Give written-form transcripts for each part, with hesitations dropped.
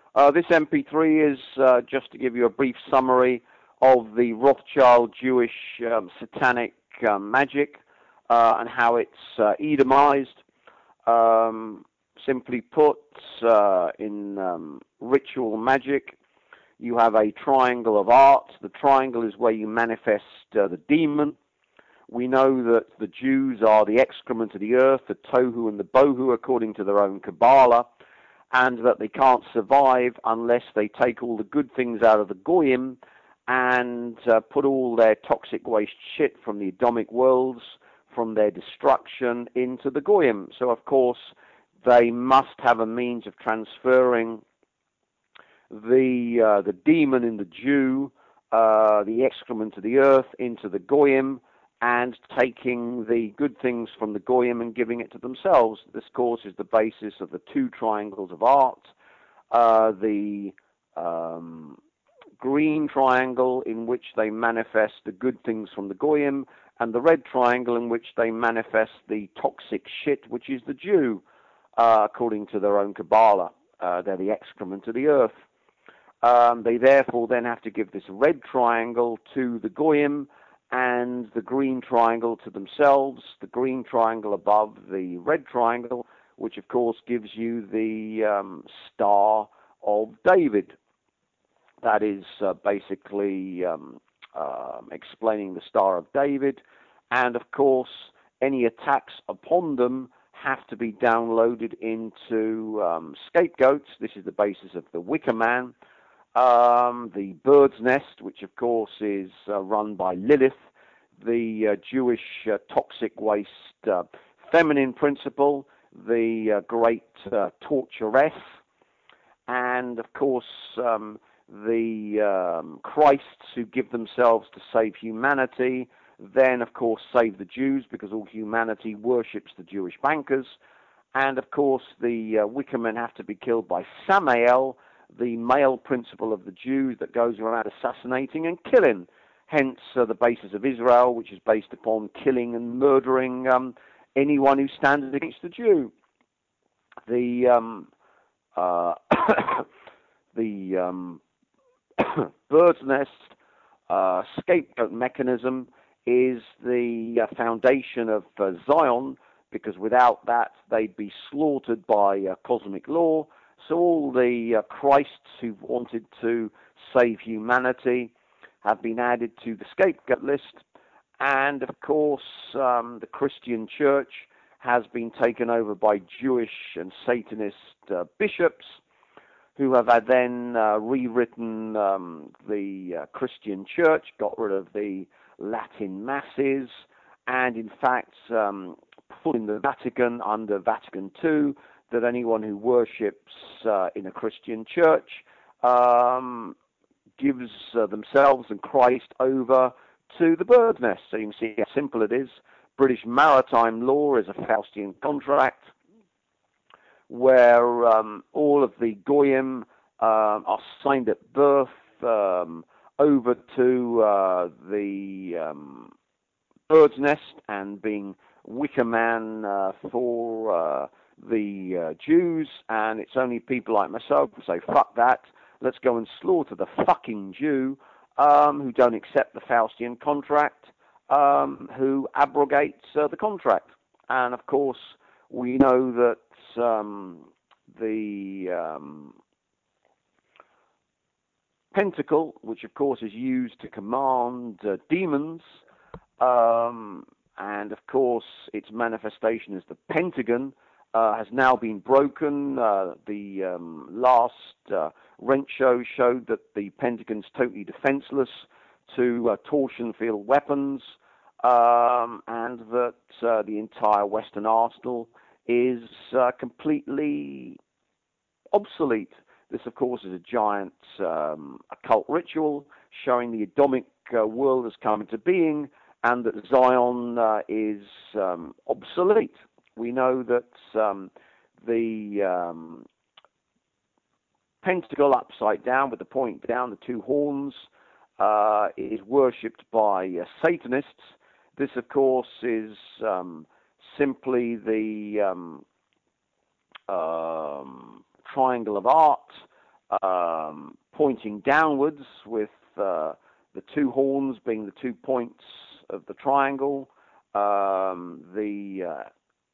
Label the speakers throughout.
Speaker 1: This MP3 is just to give you a brief summary of the Rothschild Jewish satanic magic and how it's Edomized. Simply put, in ritual magic, you have a triangle of art. The triangle is where you manifest the demon. We know that the Jews are the excrement of the earth, the tohu and the bohu, according to their own Kabbalah, and that they can't survive unless they take all the good things out of the goyim and put all their toxic waste shit from the Edomic worlds, from their destruction, into the goyim. So, of course, they must have a means of transferring the demon in the Jew, the excrement of the earth, into the goyim, and taking the good things from the goyim and giving it to themselves. This, of course, is the basis of the two triangles of art. The green triangle, in which they manifest the good things from the goyim, and the red triangle, in which they manifest the toxic shit, which is the Jew, according to their own Kabbalah. They're the excrement of the earth. They therefore then have to give this red triangle to the goyim, and the green triangle to themselves, the green triangle above the red triangle, which of course gives you the Star of David. That is basically explaining the Star of David. And of course, any attacks upon them have to be downloaded into scapegoats. This is the basis of the Wicker Man. The Bird's Nest, which of course is run by Lilith, the Jewish toxic waste feminine principle, the great torturess, and of course the Christs who give themselves to save humanity, then of course save the Jews, because all humanity worships the Jewish bankers. And of course the Wicker Men have to be killed by Samael, the male principle of the Jews that goes around assassinating and killing. Hence the basis of Israel, which is based upon killing and murdering anyone who stands against the Jew. The bird's nest scapegoat mechanism is the foundation of Zion, because without that they'd be slaughtered by cosmic law. So all the Christs who wanted to save humanity have been added to the scapegoat list. And of course, the Christian church has been taken over by Jewish and Satanist bishops, who have then rewritten the Christian church, got rid of the Latin masses, and in fact put in the Vatican under Vatican II that anyone who worships in a Christian church gives themselves and Christ over to the bird's nest. So you can see how simple it is. British maritime law is a Faustian contract where all of the goyim are signed at birth over to the bird's nest, and being Wicker Man for the Jews. And it's only people like myself who say, fuck that, let's go and slaughter the fucking Jew, who don't accept the Faustian contract, who abrogates the contract. And of course, we know that the pentacle, which of course is used to command demons, and of course its manifestation as the Pentagon, has now been broken. The last Rent show showed that the Pentagon's totally defenseless to torsion field weapons, and that the entire Western arsenal is completely obsolete. This, of course, is a giant occult ritual showing the Edomic world has come into being, and that Zion is obsolete. We know that the pentacle upside down with the point down, the two horns, is worshipped by Satanists. This, of course, is simply the triangle of art, pointing downwards with the two horns being the 2 points of the triangle, the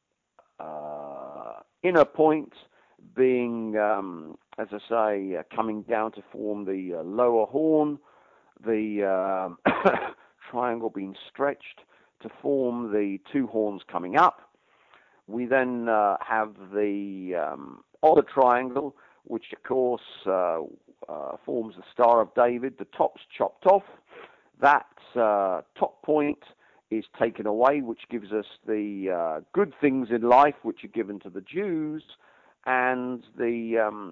Speaker 1: inner point being, as I say, coming down to form the lower horn, the triangle being stretched to form the two horns coming up. We then have the other triangle, which of course forms the Star of David. The top's chopped off. That top point is taken away, which gives us the good things in life, which are given to the Jews, and the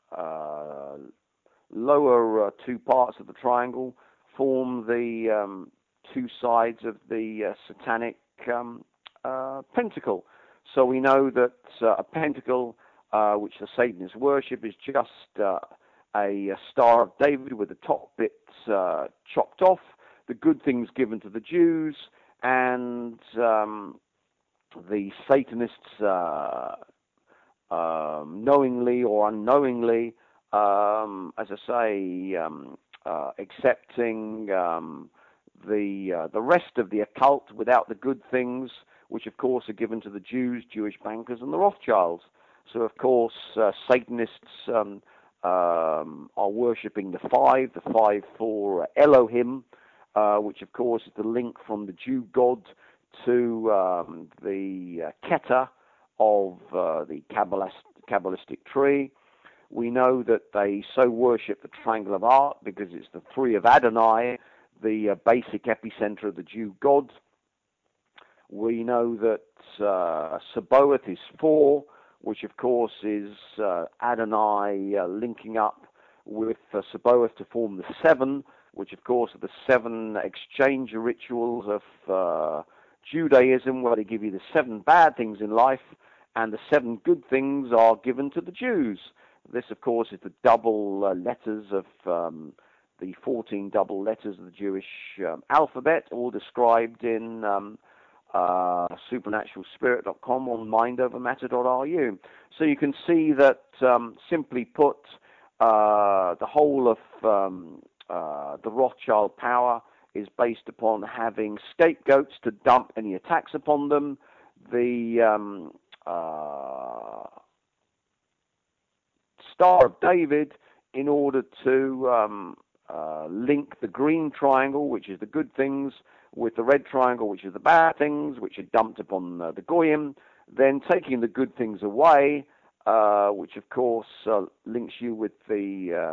Speaker 1: lower two parts of the triangle form the two sides of the satanic pentacle. So we know that a pentacle, which the Satanists worship, is just a Star of David with the top bits chopped off, the good things given to the Jews, and the Satanists, knowingly or unknowingly, as I say, accepting the rest of the occult without the good things, which of course are given to the Jews, Jewish bankers, and the Rothschilds. So of course Satanists are worshipping the five for Elohim, which of course is the link from the Jew God to the Keter of the Kabbalistic tree. We know that they so worship the triangle of art because it's the three of Adonai, the basic epicenter of the Jew God. We know that Sabaoth is 4, which of course is Adonai linking up with Sabaoth to form the 7, which of course are the 7 exchange rituals of Judaism, where they give you the 7 bad things in life and the 7 good things are given to the Jews. This of course is the double letters of the 14 double letters of the Jewish alphabet, all described in supernaturalspirit.com on mindovermatter.ru. So you can see that, simply put, the whole of the Rothschild power is based upon having scapegoats to dump any attacks upon them. The Star of David, in order to link the green triangle, which is the good things, with the red triangle, which is the bad things, which are dumped upon the Goyim, then taking the good things away, which of course links you with the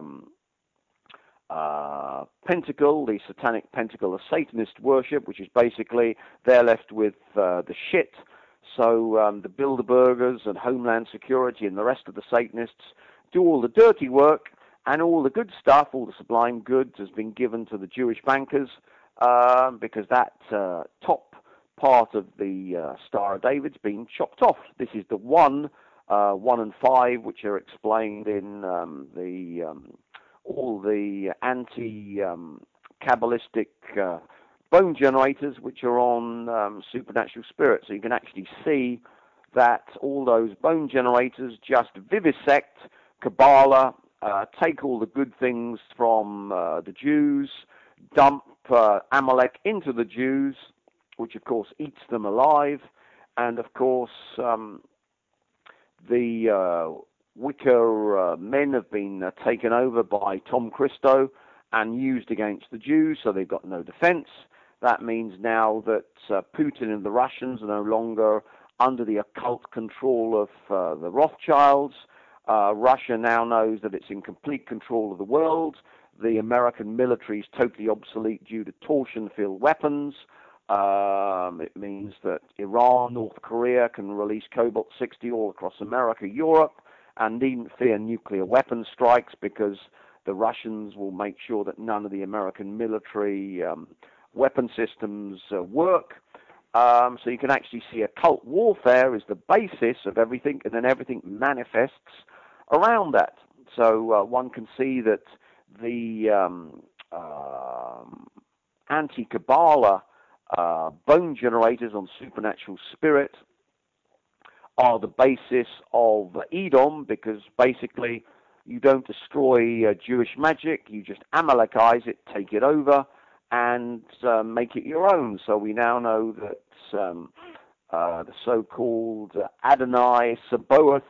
Speaker 1: pentacle, the satanic pentacle of Satanist worship, which is basically they're left with the shit. So the Bilderbergers and Homeland Security and the rest of the Satanists do all the dirty work, and all the good stuff, all the sublime goods, has been given to the Jewish bankers, because that top part of the Star of David's been chopped off. This is the 1 and 5, which are explained in all the anti-Kabbalistic bone generators, which are on Supernatural Spirit. So you can actually see that all those bone generators just vivisect Kabbalah, take all the good things from the Jews, dump Amalek into the Jews, which of course eats them alive, and of course the Wicker men have been taken over by Tom Christo and used against the Jews, so they've got no defense. That means now that Putin and the Russians are no longer under the occult control of the Rothschilds. Russia now knows that it's in complete control of the world. The American military is totally obsolete due to torsion-filled weapons. It means that Iran, North Korea can release Cobalt-60 all across America, Europe, and needn't fear nuclear weapon strikes because the Russians will make sure that none of the American military weapon systems work. So you can actually see occult warfare is the basis of everything, and then everything manifests around that. So one can see that the anti-Kabbalah bone generators on Supernatural Spirit are the basis of Edom, because basically You don't destroy Jewish magic. You just Amalecize it, take it over, and make it your own. So we now know that the so-called Adonai Sabaoth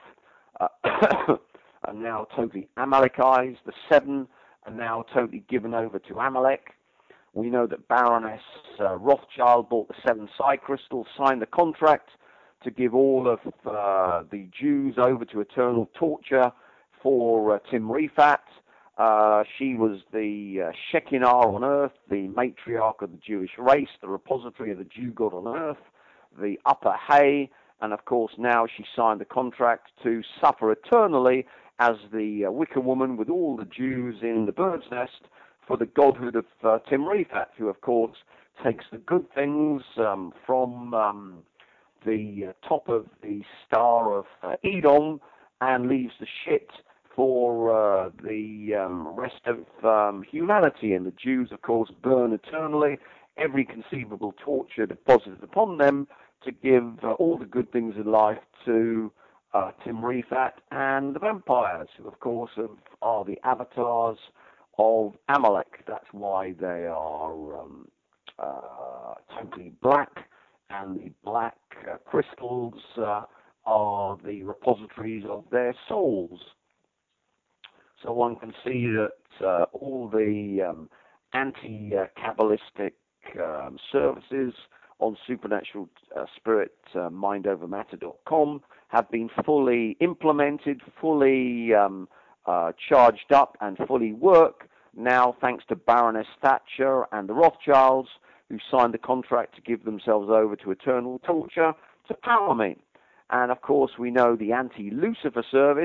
Speaker 1: are now totally Amalecized. The seven are now totally given over to Amalek. We know that Baroness Rothschild bought the 7 psi crystals, signed the contract to give all of the Jews over to eternal torture for Tim Rifat. She was the Shekinah on earth, the matriarch of the Jewish race, the repository of the Jew God on earth, the upper hay, and of course now she signed the contract to suffer eternally as the wicker woman with all the Jews in the bird's nest for the godhood of Tim Rifat, who of course takes the good things from the top of the star of Edom and leaves the shit for the rest of humanity. And the Jews, of course, burn eternally, every conceivable torture deposited upon them to give all the good things in life to Tim Rifat and the vampires, who, of course, are the avatars of Amalek. That's why they are totally black, and the black crystals are the repositories of their souls. So one can see that all the anti-Kabbalistic services on supernatural spirit mindovermatter.com have been fully implemented, fully charged up, and fully work now, thanks to Baroness Thatcher and the Rothschilds, who signed the contract to give themselves over to eternal torture to power me. And of course, we know the anti-Lucifer service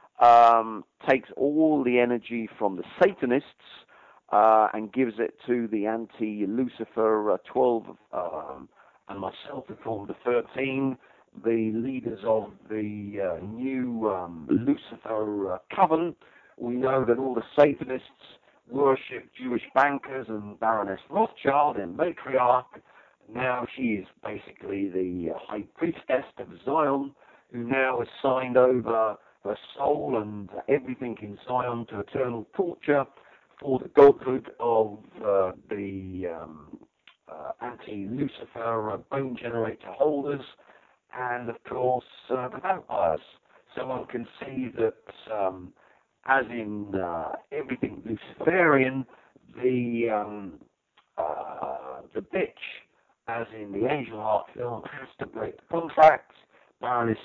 Speaker 1: takes all the energy from the Satanists and gives it to the anti-Lucifer 12 and myself, who formed the 13, the leaders of the new Lucifer coven. We know that all the Satanists worship Jewish bankers and Baroness Rothschild in matriarch. Now she is basically the high priestess of Zion, who now has signed over her soul and everything in Zion to eternal torture for the godhood of the anti-Lucifer bone generator holders, and of course the vampires. So one can see that as in everything Luciferian, the bitch, as in the Angel Heart film, has to break the contract. Baroness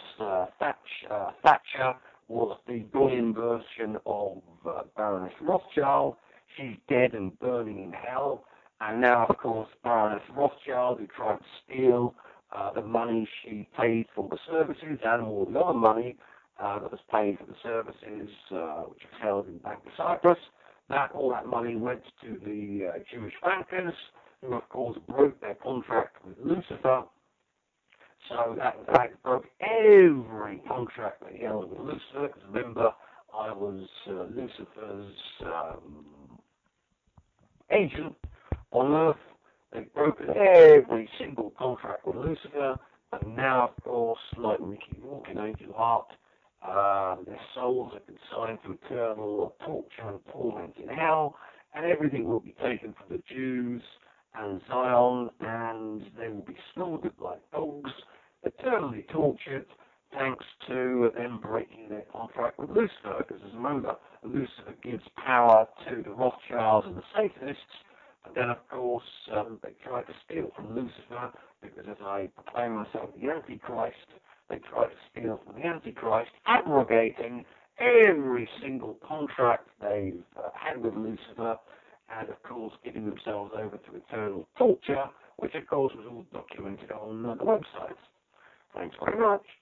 Speaker 1: Thatcher was the Goyen version of Baroness Rothschild. She's dead and burning in hell. And now, of course, Baroness Rothschild, who tried to steal the money she paid for the services and all the other money that was paid for the services, which was held in Bank of Cyprus, all that money went to the Jewish bankers, who, of course, broke their contract with Lucifer. So that, in fact, broke every contract they held with Lucifer, because remember, I was Lucifer's agent on Earth. They've broken every single contract with Lucifer, and now, of course, like Ricky Rourke in Angel Heart, their souls are consigned to eternal torture and torment in hell, and everything will be taken from the Jews and Zion, and they will be slaughtered like dogs, eternally tortured, thanks to them breaking their contract with Lucifer. Because remember, Lucifer gives power to the Rothschilds and the Satanists, but then, of course, they try to steal from Lucifer, because as I proclaim myself the Antichrist, they try to steal from the Antichrist, abrogating every single contract they've had with Lucifer, and of course giving themselves over to eternal torture, which of course was all documented on the websites. Thanks very much.